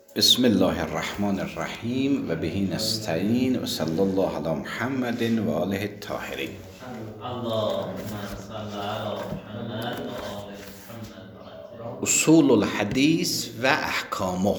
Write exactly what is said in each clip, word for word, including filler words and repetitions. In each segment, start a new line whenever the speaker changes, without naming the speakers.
بسم الله الرحمن الرحیم و بهی نستعین و صلی الله علی محمد و آله الطاهرین.
اللهم صل علی محمد و آل محمد.
اصول الحدیث و احکامه.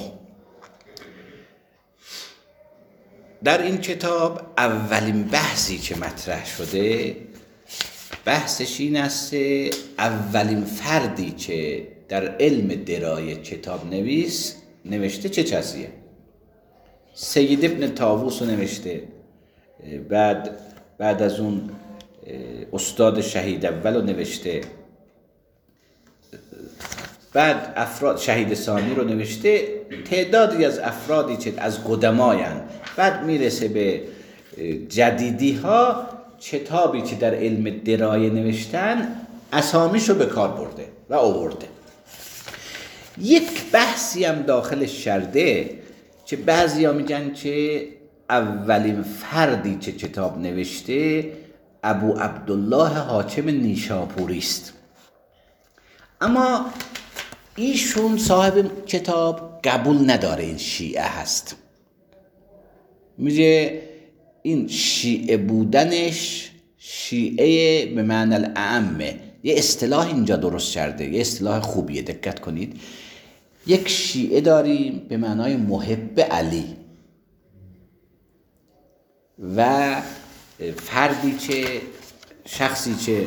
در این کتاب اولین بحثی که مطرح شده بحثش این است اولین فردی که در علم درایه کتاب نویس نوشته چه کسیه؟ سید ابن طاووس رو نوشته، بعد بعد از اون استاد شهید اول رو نوشته، بعد افراد شهید ثانی رو نوشته، تعدادی از افرادی که از قدمایان، بعد میرسه به جدیدی ها کتابی که در علم درایه نوشتن اسامیشو به کار برده و آورده. یک بحثی هم داخلش شرده که بعضیا میگن که اولین فردی که کتاب نوشته ابو عبدالله حاکم نیشاپوری است، اما ایشون صاحب کتاب قبول نداره این شیعه هست. میگه این شیعه بودنش شیعه به معنی الاعمه. یه اصطلاح اینجا درست کرده، یه اصطلاح خوبیه، دقت کنید. یک شیعه داریم به معنای محب علی و فردی که شخصی که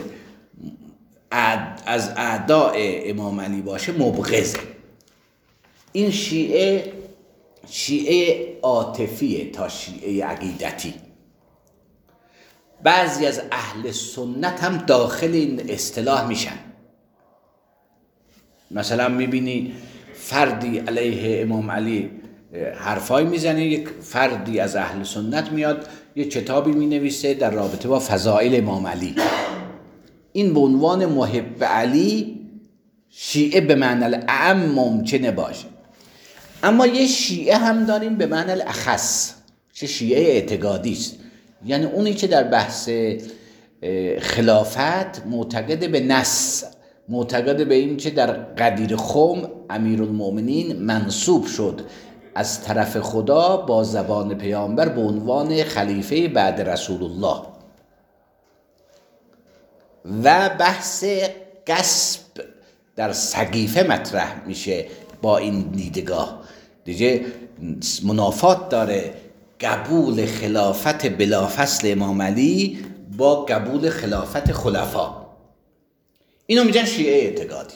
از اعداء امام علی باشه مبغضه. این شیعه شیعه عاطفیه تا شیعه عقیدتی. بعضی از اهل سنت هم داخل این اصطلاح میشن. مثلا میبینی فردی علیه امام علی حرفای میزنه، یک فردی از اهل سنت میاد یک کتابی مینویسه در رابطه با فضائل امام علی. این به عنوان محب علی شیعه به معنی الاعم ممکنه باشه. اما یه شیعه هم داریم به معنی الاخص، چه شیعه اعتقادی است، یعنی اونی که در بحث خلافت معتقد به نص، معتقد به این که در غدیر خم امیرالمؤمنین منصوب شد از طرف خدا با زبان پیامبر به عنوان خلیفه بعد رسول الله، و بحث غصب در سقیفه مطرح میشه. با این دیدگاه دیگه منافات داره قبول خلافت بلافصل امام علی با قبول خلافت خلفا. اینو میگن شیعه اعتقادی.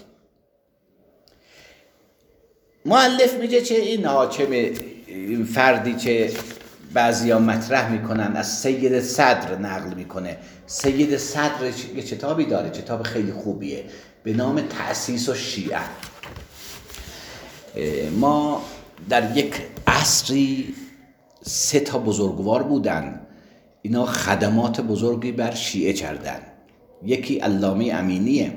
مؤلف میگه که این حاکم، این فردی که بعضیا مطرح میکنن از سید صدر نقل میکنه. سید صدر یه کتابی داره، کتاب خیلی خوبیه به نام تأسیس الشیعه. ما در یک عصری سه تا بزرگوار بودن، اینا خدمات بزرگی بر شیعه کردن. یکی علامه امینیه،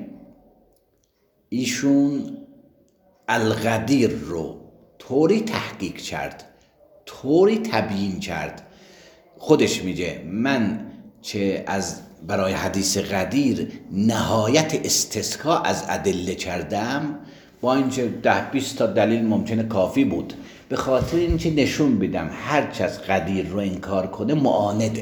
ایشون الغدیر رو طوری تحقیق کرد، طوری تبیین کرد. خودش میگه من که از برای حدیث غدیر نهایت استسقا از ادله کردم، با اینکه ده بیست تا دلیل ممکنه کافی بود، به خاطر اینکه نشون بدم هر چه از غدیر رو انکار کنه معانده،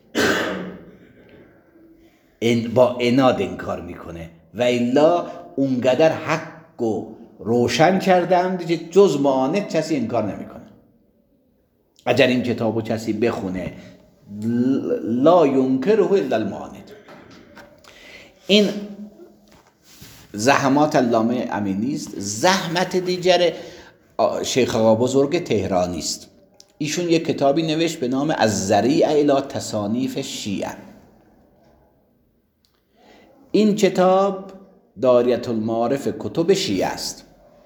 این با عناد انکار میکنه، و الا اونقدر حق و روشن کردم دیگه جز معاند کسی انکار نمیکنه. اگر این کتابو کسی بخونه لا ینکره الا المعاند. این زحمات علامه امینی است. زحمت دیگر شیخ آقا بزرگ تهرانی است. ایشون یک کتابی نوشت به نام الذریعه الی تصانیف شیعه. این کتاب داریة المعارف کتب شیعه است،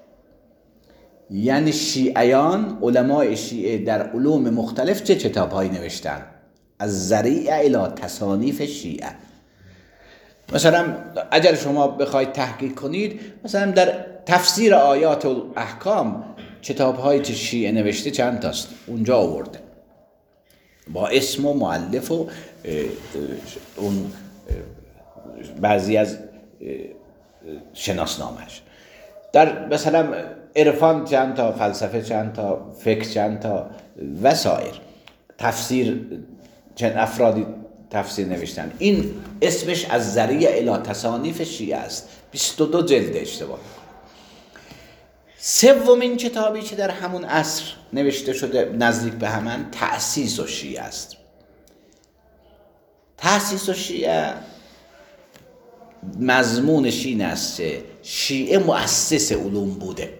یعنی شیعیان، علمای شیعه در علوم مختلف چه کتاب‌هایی نوشتن. الذریعه الی تصانیف شیعه. مثلا اگر شما بخواید تحقیق کنید، مثلا در تفسیر آیات و احکام کتاب‌هایی که شیعه نوشته چند تاست اونجا آورده با اسم و مؤلف و اون بعضی از شناسنامه‌اش. در مثلا عرفان چند تا، فلسفه چند تا، فقه چند تا وسایر. تفسیر چند افرادی تفسیر نوشتن. این اسمش از ذریع الی تصانیف شیعه است. بیست و دو جلد اشتباه. سومین کتابی که در همون عصر نوشته شده نزدیک به همان تأسیس الشیعه است. تأسیس الشیعه مضمونش این است که شیعه مؤسس علوم بوده.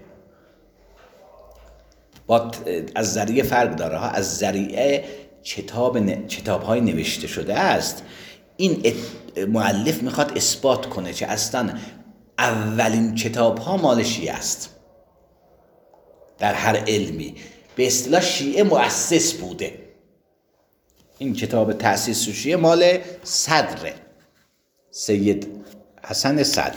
با از ذریعه فرق داره ها. از ذریعه کتاب ن... کتاب های نوشته شده است. این ات... مؤلف میخواد اثبات کنه که اصلا اولین کتاب ها مال شیعه است. در هر علمی به اصطلاح شیعه مؤسس بوده. این کتاب تأسیس شیعه مال صدر سید حسن صدر.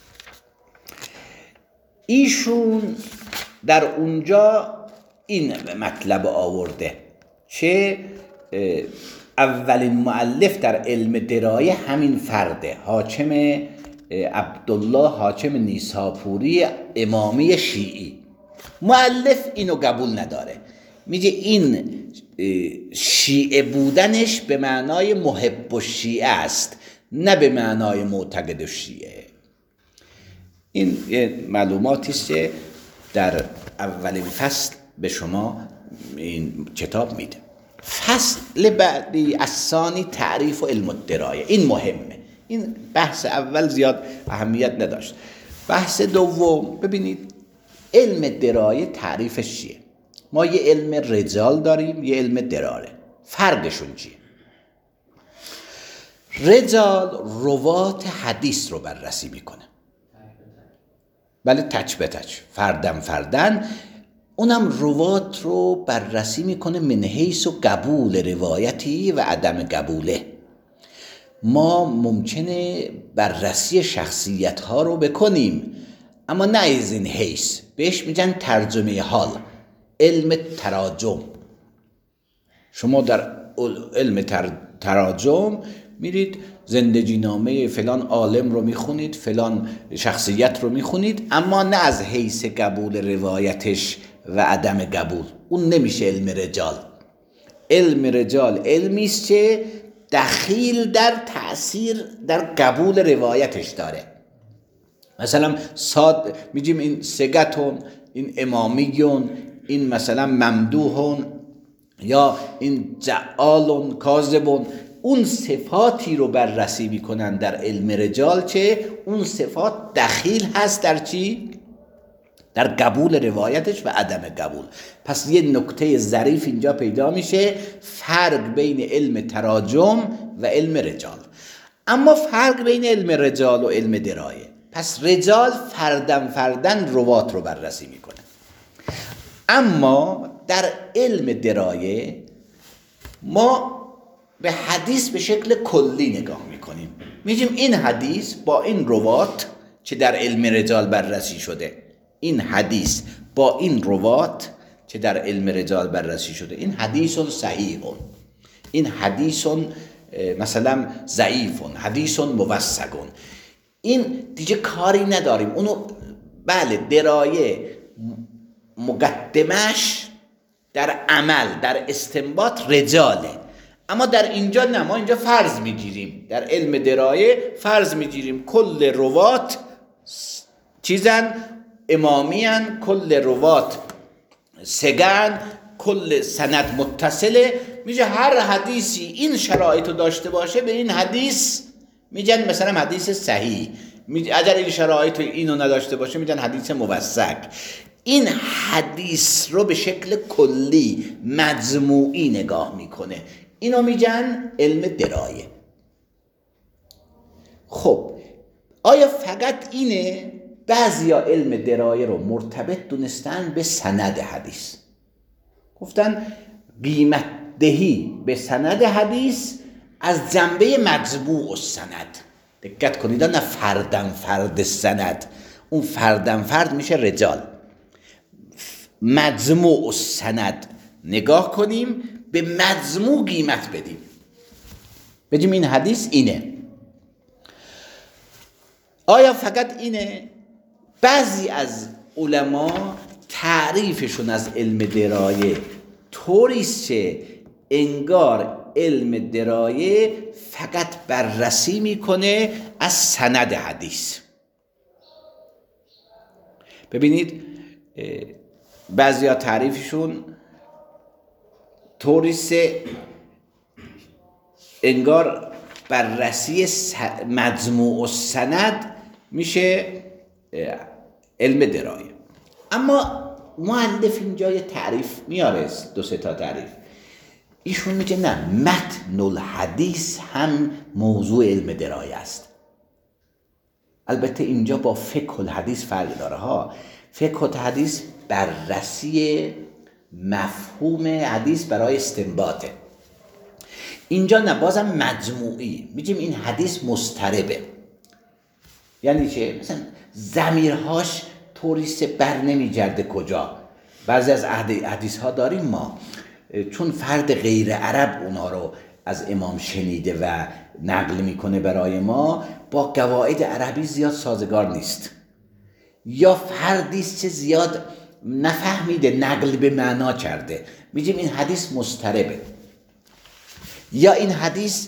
ایشون در اونجا این مطلب آورده که اولین مؤلف در علم درایه همین فرده، حاکم عبدالله حاکم نیساپوری امامی شیعی. مؤلف اینو قبول نداره، میگه این شیعه بودنش به معنای محب الشیعه است، نه به معنای معتقد الشیعه. این معلوماتی است که در اولین فصل به شما این کتاب میده. فصل بعدی الثانی تعریف و علم الدرایه. این مهمه. این بحث اول زیاد اهمیت نداشت. بحث دوم ببینید علم درایه تعریفش چیه؟ ما یه علم رجال داریم، یه علم دراره. فرقشون چیه؟ رجال روات حدیث رو بررسی میکنه، بله، تچ به تچ، فردن فردن. اونم روات رو بررسی میکنه من حیث و قبول روایتی و عدم قبوله. ما ممکنه بررسی شخصیت ها رو بکنیم اما نه از این حیث. بهش میگن ترجمه حال، علم تراجم. شما در علم تر... تراجم میرید زندگی نامه فلان عالم رو میخونید، فلان شخصیت رو میخونید، اما نه از حیث قبول روایتش و عدم قبول. اون نمیشه علم رجال. علم رجال علمی است که دخیل در تأثیر در قبول روایتش داره. مثلا ساد میگیم این سگتون، این امامیون، این مثلا ممدوحون، یا این جعالون، کاذبون. اون صفاتی رو بررسی میکنن در علم رجال که اون صفات دخیل هست در چی؟ در قبول روایتش و عدم قبول. پس یه نکته ظریف اینجا پیدا میشه، فرق بین علم تراجم و علم رجال. اما فرق بین علم رجال و علم درایه. پس رجال فردن فردن روات رو بررسی میکنه، اما در علم درایه ما به حدیث به شکل کلی نگاه میکنیم. میگیم این حدیث با این روات که در علم رجال بررسی شده، این حدیث با این روات که در علم رجال بررسی شده، این حدیث صحیح، این حدیث مثلا ضعیف، حدیث موثق. این دیگه کاری نداریم. اونو بله درایه مقدمش در عمل، در استنباط رجاله، اما در اینجا نه. ما اینجا فرض میگیریم، در علم درایه فرض میگیریم کل روات چیزن، امامیان، کل روات سگن، کل سند متصله. میگه هر حدیثی این شرایطو داشته باشه به این حدیث میگن مثلا حدیث صحیح. اگر این شرایط اینو نداشته باشه میگن حدیث موثق. این حدیث رو به شکل کلی مجموعی نگاه میکنه. اینو میگن علم درایه. خب آیا فقط اینه؟ بعضیا علم درایه رو مرتبط دونستن به سند حدیث. گفتن قیمت دهی به سند حدیث از جنبه مجموع السند. دقت کنید، نه فردن فرد سند، اون فردن فرد میشه رجال. مجموع السند نگاه کنیم، به مجموع قیمت بدیم، بگیم این حدیث اینه. آیا فقط اینه؟ بعضی از علما تعریفشون از علم درایه طوریست که انگار علم درایه فقط بررسی میکنه از سند حدیث. ببینید بعضیا تعریفشون طوریست انگار بررسی مجموع السند میشه علم درایه. اما مؤلف اینجا یه تعریف میاره، دو سه تا تعریف. ایشون میگه نه، متن الحدیث هم موضوع علم درایه است. البته اینجا با فقه الحدیث فرق داره ها. فقه الحدیث بررسی مفهوم حدیث برای استنباطه. اینجا نه، بازم مجموعی. میگیم این حدیث مضطربه. یعنی چه؟ مثلا ضمیرهاش طوریست بر نمیگرده کجا. بعضی از حدیث ها داریم ما چون فرد غیر عرب اونها رو از امام شنیده و نقل میکنه برای ما، با قواعد عربی زیاد سازگار نیست، یا فردیست که زیاد نفهمیده نقل به معنا کرده، میگیم این حدیث مضطربه. یا این حدیث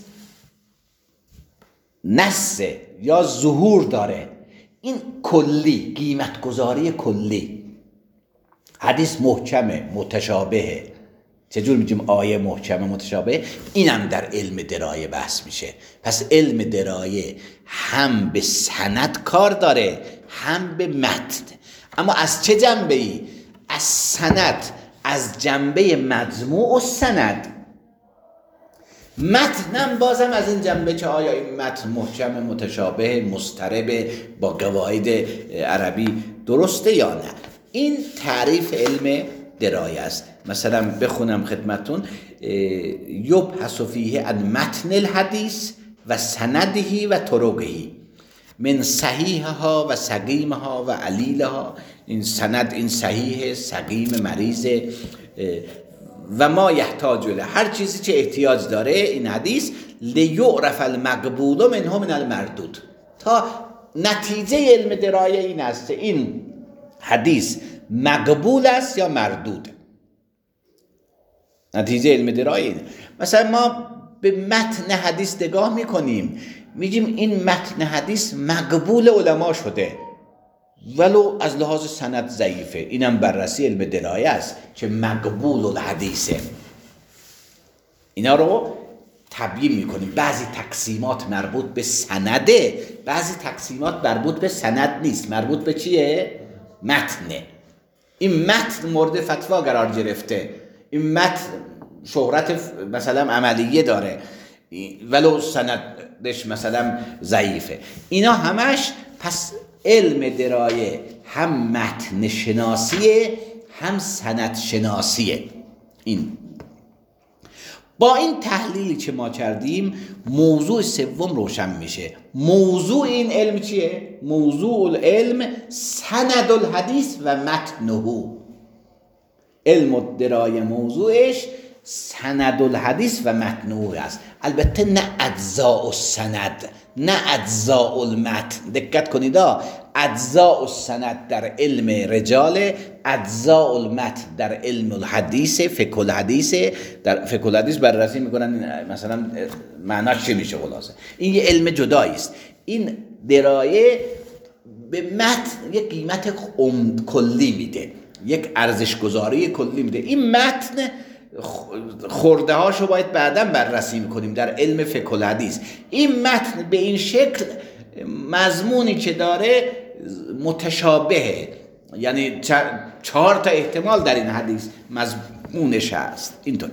نسه یا ظهور داره. این کلی، قیمت گذاری کلی. حدیث محکمه، متشابهه. چجور میگیم آیه محکمه متشابه؟ اینم در علم درایه بحث میشه. پس علم درایه هم به سند کار داره هم به متن. اما از چه جنبه ای؟ از سند، از جنبه مجموع و سند. متنم بازم از این جنبه که آیا این متن محکم، متشابه، مضطرب، با قواعد عربی درسته یا نه. این تعریف علم درایه است. مثلا بخونم خدمتون: یبحث فیه عن متن الحدیث و سنده و طرقه من صحیحها و سقیمها و علیلها. این سند، این صحیح، سقیم، مریض و ما یحتاج له، هر چیزی که احتیاج داره این حدیث، لیعرف المقبول منه من المردود. تا نتیجه علم درایه این است این حدیث مقبول است یا مردود. نتیجه علم درایه اینه. مثلا ما به متن حدیث نگاه میکنیم، میگیم این متن حدیث مقبول علما شده ولو از لحاظ سند ضعیفه. اینم بررسی علم درایه است که مقبول الحدیثه. اینا رو تبیین میکنیم. بعضی تقسیمات مربوط به سنده، بعضی تقسیمات مربوط به سند نیست، مربوط به چیه؟ متنه. این متن مورد فتوا قرار گرفته، این متن شهرت مثلا عملیه داره ولو سندش مثلا ضعیفه. اینا همش پس علم درایه هم متن شناسیه هم سند شناسیه. این با این تحلیلی که ما کردیم موضوع سوم روشن میشه. موضوع این علم چیه؟ موضوع العلم سند الحدیث و متنه. علم درایه موضوعش سند الحدیث و متنه است. البته نه اجزاء السند، نه اجزاء المتن. دقت کنید، اجزاء السند در علم رجال، اجزاء المتن در علم الحدیث، فقه الحدیث. در فقه الحدیث بررسی میکنن مثلا معناش چی میشه. خلاصه این یه علم جدایی است. این درایه به متن یک قیمت کلی میده، یک ارزش گذاری کلی میده. این متن خورده هاشو باید بعداً بررسی میکنیم در علم فقه الحدیث. این متن به این شکل مضمونی که داره متشابهه، یعنی چهار تا احتمال در این حدیث مضمونش هست. اینطور.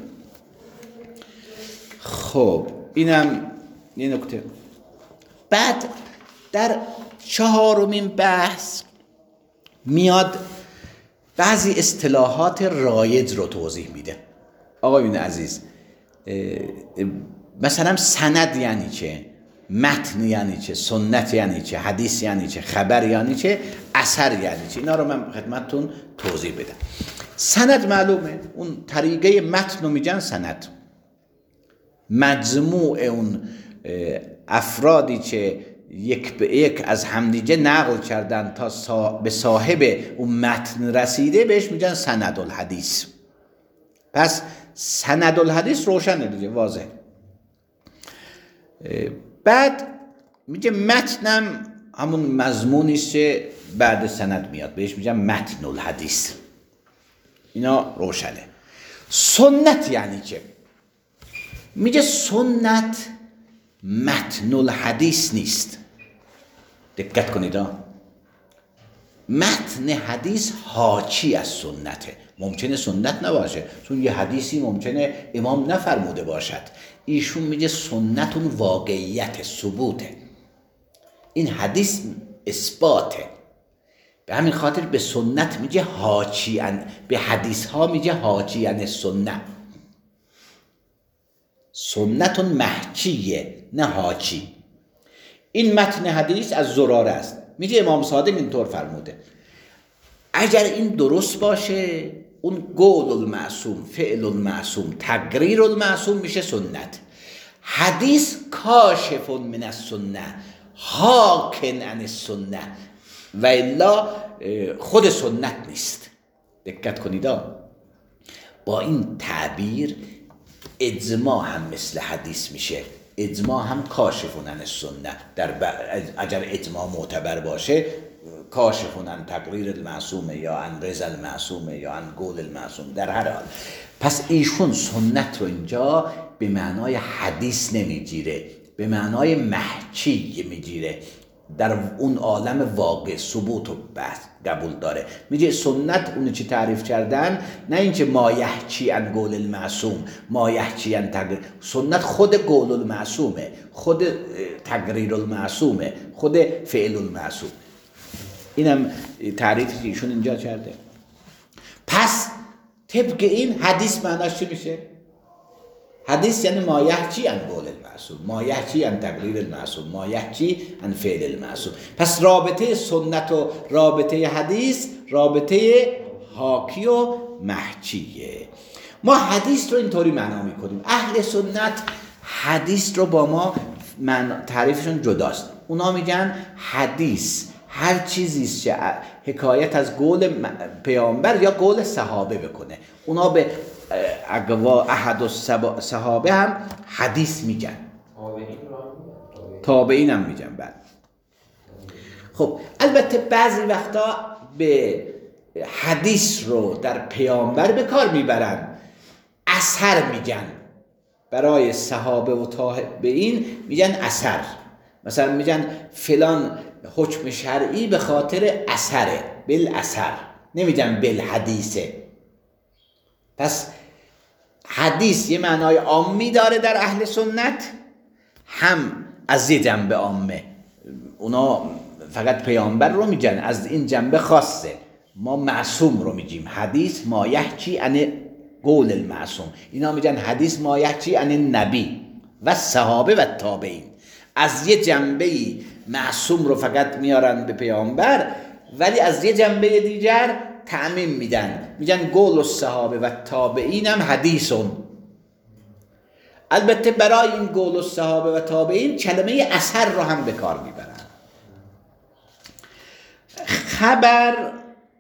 خب اینم یه نکته. بعد در چهارمین بحث میاد بعضی اصطلاحات رایج رو توضیح میده. آقایون عزیز، مثلا سند یعنی چه؟ متن یعنی چه؟ سنت یعنی چه؟ حدیث یعنی چه؟ خبر یعنی چه؟ اثر یعنی چه؟ اینا رو من خدمتتون توضیح بدم. سند معلومه، اون طریقه متن رو میگن سند. مجموع اون افرادی که یک به یک از همدیگه نقل کردن تا سا به صاحب اون متن رسیده بهش میگن سند الحدیث. پس سند الحدیث روشنه دیگه، واضح. بعد میگه متنم همون مضمونیست که بعد سند میاد، بهش میگن متن الحدیث. اینا روشنه. سنت یعنی چه؟ میگه سنت متن الحدیث نیست. دقت کنید ها، متن حدیث حاکی از سنته. ممکنه سنت نباشه، چون یه حدیثی ممکنه امام نفرموده باشد. ایشون میگه سنت اون واقعیت، ثبوته. این حدیث اثباته، به همین خاطر به سنت میگه حاکی ان، به حدیث ها میگه حاکی ان سنت. سنت محکیه نه حاکی. این متن حدیث از زراره است. میگه امام صادق اینطور فرموده. اگر این درست باشه، اون قول المعصوم، فعل المعصوم، تقریر المعصوم میشه سنت. حدیث کاشف من السنه، حاکن عن السنه، و الا خود سنت نیست. دقت کنید. با این تعبیر اجماع هم مثل حدیث میشه. اجماع هم کاشفون عن السنه، در اگر اجماع معتبر باشه، کاشفون عن تقریر المعصومه یا عن رضا المعصومه یا عن قول المعصوم، در هر حال. پس ایشون سنت رو اینجا به معنای حدیث نمیگیره، به معنای محکی میگیره، در اون عالم واقع ثبوت و بحث قبول داره. میگه سنت اون چی تعریف کردن، نه اینکه ما یحکی عن قول المعصوم، ما یحکی عن تقریر. سنت خود قول المعصومه، خود تقریر المعصومه، خود فعل المعصوم. اینم تعریفی که ایشون اینجا کرده. پس طبق این حدیث معناش چی میشه؟ حدیث یعنی ما یحکی عن قول المعصوم، ما یحکی عن تقریر المعصوم، ما یحکی عن فعل المعصوم. پس رابطه سنت و رابطه حدیث رابطه حاکی و محکیه. ما حدیث رو اینطوری معنا میکنیم. اهل سنت حدیث رو با ما من تعریفشون جداست. اونا میگن حدیث هر چیزیست که حکایت از قول پیامبر یا قول صحابه بکنه. اونا به اقوا احد الصحابه هم حدیث میگن، تابعین هم میگن. بعد خب البته بعضی وقتا به حدیث رو در پیامبر به کار میبرن، اثر میگن. برای صحابه و تابعین میگن اثر. مثلا میگن فلان حکم شرعی به خاطر اثره، بالاثر، نمیگن بالحدیثه. پس حدیث یه معنای عامی داره در اهل سنت، هم از یه جنبه عامه. اونا فقط پیامبر رو میگن، از این جنبه خاصه. ما معصوم رو میگیم حدیث ما یحکی عن قول المعصوم. اینا میگن حدیث ما یحکی عن نبی و صحابه و تابعین. از یه جنبه معصوم رو فقط میارن به پیامبر، ولی از یه جنبه دیگر تعمیم میدن، میگن قول الصحابه و تابعین هم حدیثون. البته برای این قول الصحابه و تابعین کلمه اثر رو هم به کار میبرن. خبر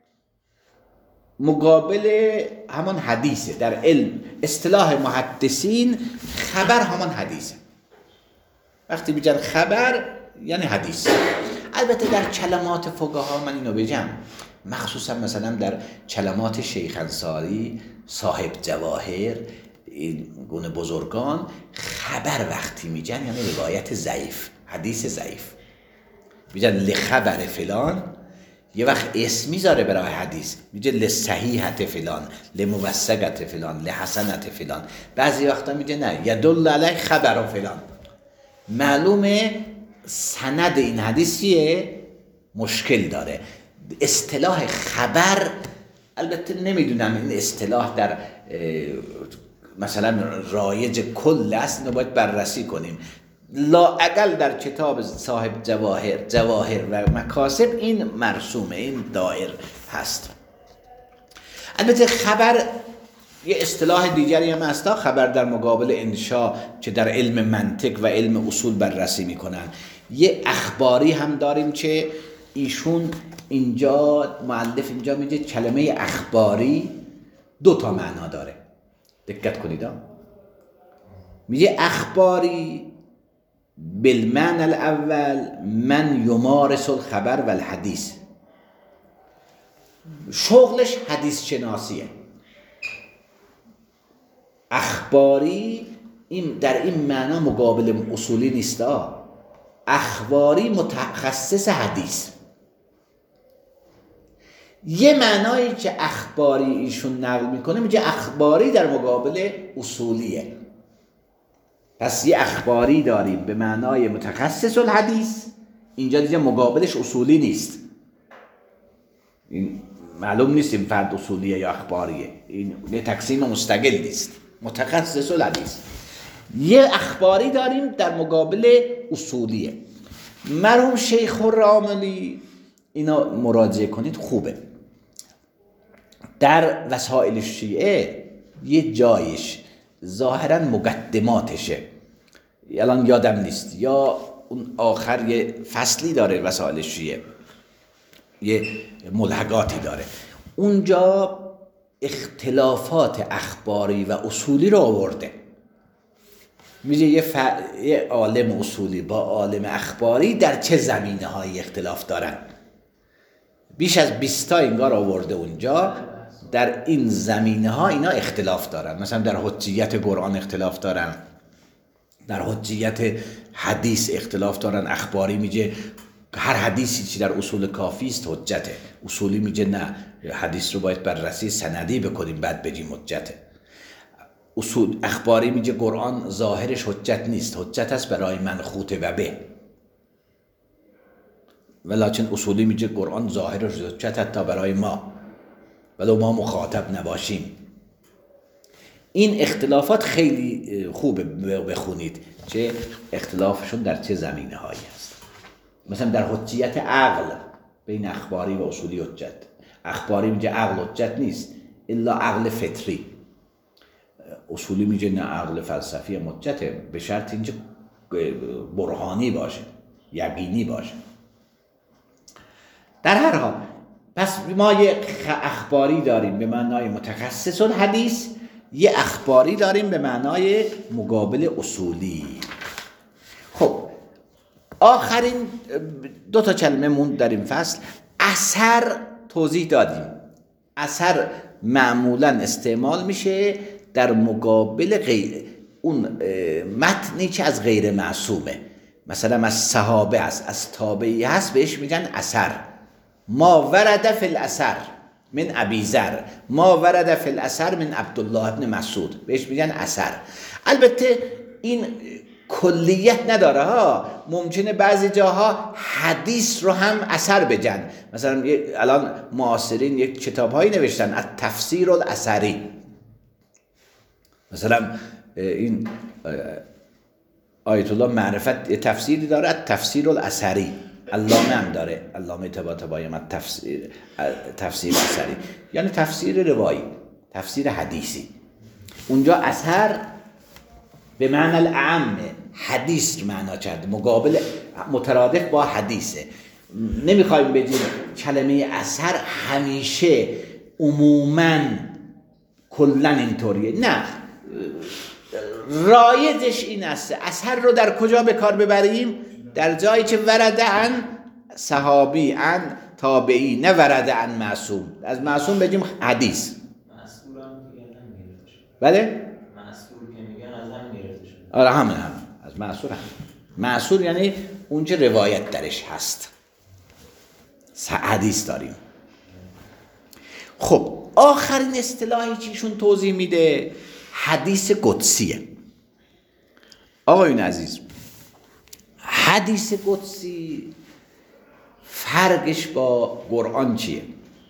مقابل همان حدیثه. در علم اصطلاح محدثین خبر همان حدیثه. وقتی میگن خبر یعنی حدیث. البته در کلمات فقها من اینو بگم، مخصوصا مثلا در کلمات شیخ انصاری، صاحب جواهر، این گونه بزرگان، خبر وقتی میگن یعنی روایت ضعیف، حدیث ضعیف. میگن لخبر فلان، یه وقت اسم میذاره برای حدیث، میگه لصحیحت فلان، لموثقت فلان، لحسنت فلان. بعضی وقتا میگه نه یدل علی خبر فلان. معلومه سند این حدیثیه مشکل داره. اصطلاح خبر، البته نمیدونم این اصطلاح در مثلا رایج کل است، اینو باید بررسی کنیم. لااقل در کتاب صاحب جواهر جواهر و مکاسب این مرسومه، این دایر هست. البته خبر یه اصطلاح دیگری هم هست، خبر در مقابل انشا که در علم منطق و علم اصول بررسی میکنن. یه اخباری هم داریم که ایشون اینجا مؤلف اینجا میگه کلمه اخباری دو تا معنا داره. دقت کنید ها. میگه اخباری بالمعنى الاول من یمارس الخبر و الحدیث، شغلش حدیث شناسیه. اخباری این در این معنا مقابل اصولی نیست. اخباری متخصص حدیث. یه معنایی که اخباری ایشون نقل میکنه میگه اخباری در مقابل اصولیه. پس یه اخباری داریم به معنای متخصص الحدیث، اینجا دیگه مقابلش اصولی نیست. این معلوم نیست این فرد اصولیه یا اخباریه، این یه تقسیم مستقل نیست. متخصص الحدیث. یه اخباری داریم در مقابل اصولیه. مرحوم شیخ الراملی اینا مراجعه کنید خوبه. در وسائل شیعه یه جایش ظاهرا مقدماتشه، الان یادم نیست، یا اون آخر یه فصلی داره وسائل شیعه، یه ملحقاتی داره، اونجا اختلافات اخباری و اصولی رو آورده. میگه یه, ف... یه عالم اصولی با عالم اخباری در چه زمینه هایی اختلاف دارن. بیش از بیست تا انگار آورده اونجا. در این زمینه ها اینا اختلاف دارن. مثلا در حجیت قرآن اختلاف دارن، در حجیت حدیث اختلاف دارن. اخباری میگه هر حدیثی که در اصول کافی است حجته، اصولی میگه نه، حدیث رو باید بررسی سندی بکنیم بعد بگیم حجته. اصول اخباری میگه قرآن ظاهرش حجت نیست، حجت است برای من خوته و به، ولیکن اصولی میگه قرآن ظاهرش حجت حتی برای ما ولو ما مخاطب نباشیم. این اختلافات خیلی خوبه بخونید چه اختلافشون در چه زمینه هایی است. مثلا در حجیت عقل بین اخباری و اصولی حجت. اخباری میگه عقل حجت نیست الا عقل فطری، اصولی میگه نه عقل فلسفی حجته به شرط اینکه برهانی باشه، یقینی باشه. در هر حال پس ما یه اخباری داریم به معنای متخصص الحدیث، یه اخباری داریم به معنای مقابل اصولی. خب آخرین دو تا کلمه موند در این فصل. اثر توضیح دادیم. اثر معمولا استعمال میشه در مقابل غیر اون متنی که از غیر معصومه. مثلا از صحابه است، از تابعی هست، بهش میگن اثر. ما ورد فی الاثر من ابی ذر، ما ورد فی الاثر من عبدالله ابن مسعود، بهش میگن اثر. البته این کلیت نداره ها، ممکنه بعضی جاها حدیث رو هم اثر بگن. مثلا الان معاصرین یک کتاب هایی نوشتن از تفسیر الاثری، مثلا این آیت الله معرفت تفسیری داره، تفسیر الاثری، علامه هم داره، علامه طباطبایی هم تفسیر تفسیر اثری، یعنی تفسیر روایی، تفسیر حدیثی. اونجا اثر به معنی الاعم حدیث معنا کرده، مقابل مترادف با حدیثه. نمیخوایم بگیم کلمه اثر همیشه عموما کلا اینطوریه، نه، رایجش این است اثر رو در کجا به کار ببریم؟ در جایی که ورده ان صحابی ان تابعی، نه ورده ان معصوم. از معصوم بگیم حدیث.
معصور هم دیگه نمیگیره.
بله؟
معصور که میگن از هم گرفته شده.
آره همه هم از معصور هم. معصور یعنی اونچه روایت درش هست. حدیث داریم. خب آخرین اصطلاحی چیشون توضیح میده حدیث قدسیه. آقایون عزیز، حدیث قدسی فرقش با قرآن چیه؟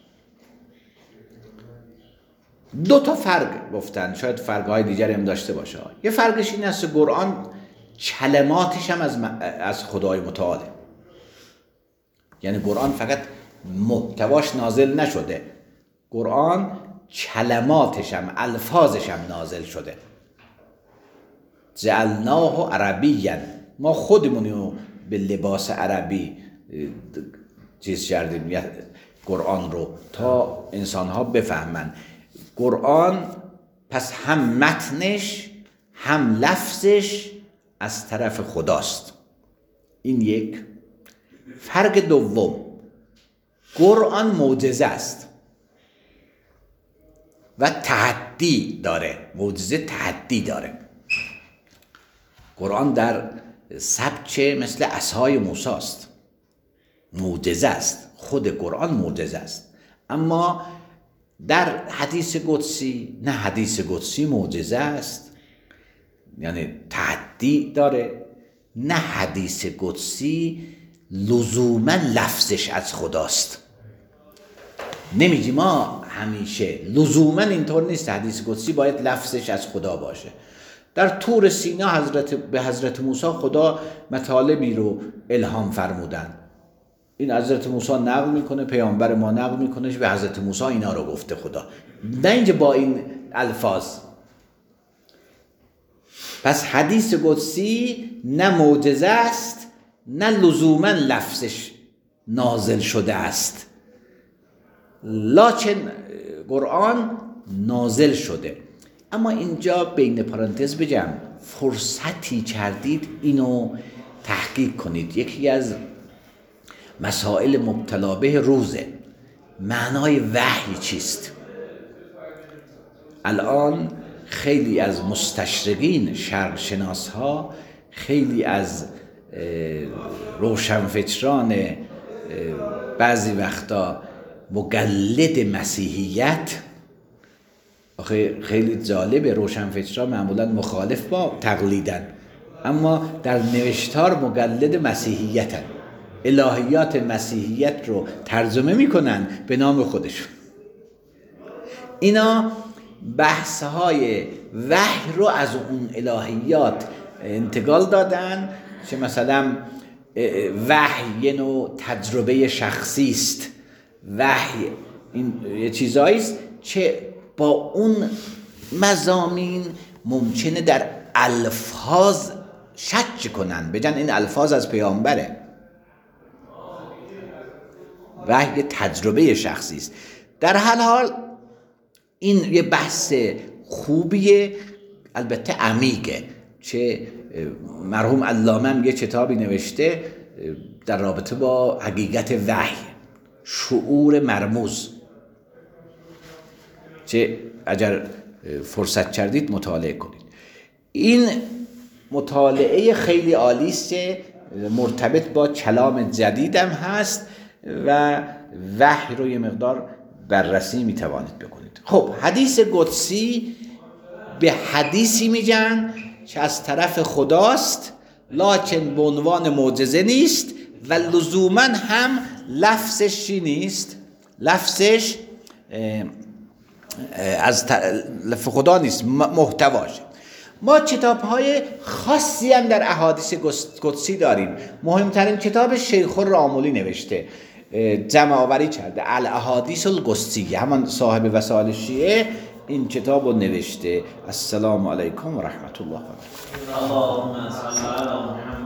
دو تا فرق گفتن، شاید فرقهای دیگری هم داشته باشه. یه فرقش این است قرآن کلماتش هم از از خدای متعاله، یعنی قرآن فقط محتواش نازل نشده، قرآن کلماتش هم الفاظش هم نازل شده. جعلناه عربیاً، ما خودمونو به لباس عربی چیز کردیم قرآن رو تا انسان ها بفهمن. قرآن پس هم متنش هم لفظش از طرف خداست. این یک. فرق دوم، قرآن معجزه است و تحدی داره. معجزه تحدی داره. قرآن در سبچه مثل عصای موسی است، معجزه است. خود قرآن معجزه است. اما در حدیث قدسی نه، حدیث قدسی معجزه است، یعنی تحدی داره. نه حدیث قدسی لزوما لفظش از خداست. نمیگی ما همیشه لزوما اینطور نیست، حدیث قدسی باید لفظش از خدا باشه. در طور سینا حضرت به حضرت موسی خدا مطالبی رو الهام فرمودن. این حضرت موسی نقل میکنه، پیامبر ما نقل میکنه به حضرت موسی اینا رو گفته خدا، نه اینجا با این الفاظ. پس حدیث قدسی نه معجزه است نه لزوما لفظش نازل شده است، لکن قرآن نازل شده. اما اینجا بین پرانتز بگم، فرصتی کردید اینو تحقیق کنید. یکی از مسائل مبتلا به روزه، معنای وحی چیست؟ الان خیلی از مستشرقین شرق شناس ها، خیلی از روشنفکران بعضی وقتا مقلد مسیحیت، آخه خیلی جالبه، روشنفکران معمولا مخالف با تقلیدن اما در نوشتار مقلد مسیحیتن، الهیات مسیحیت رو ترجمه میکنن به نام خودشون. اینا بحث‌های وحی رو از اون الهیات انتقال دادن، که مثلا وحی یه نوع تجربه شخصی است، وحی این یه چیزایی است که با اون مضامین ممکنه در الفاظ شک کنن، بگن این الفاظ از پیامبره. وحی تجربه شخصی است. در هر حال این یه بحث خوبیه، البته عمیقه، که مرحوم علامه هم یه کتابی نوشته در رابطه با حقیقت وحی، شعور مرموز، که اگر فرصت کردید مطالعه کنید. این مطالعه خیلی عالی است که مرتبط با کلام جدیدم هست و وحی رو یه مقدار بررسی میتوانید بکنید. خب حدیث قدسی به حدیثی میگن که از طرف خداست، لکن به عنوان معجزه نیست و لزوما هم لفظش چی نیست، لفظش از طرف خدا نیست، محتواش. ما کتاب‌های خاصی هم در احادیث قدسی داریم. مهمترین کتاب شیخ الراملی نوشته، جمع آوری کرده، الاحادیث القدسیه، همان صاحب وسائل شیعه این کتاب رو نوشته. السلام علیکم و رحمت الله و برکاته.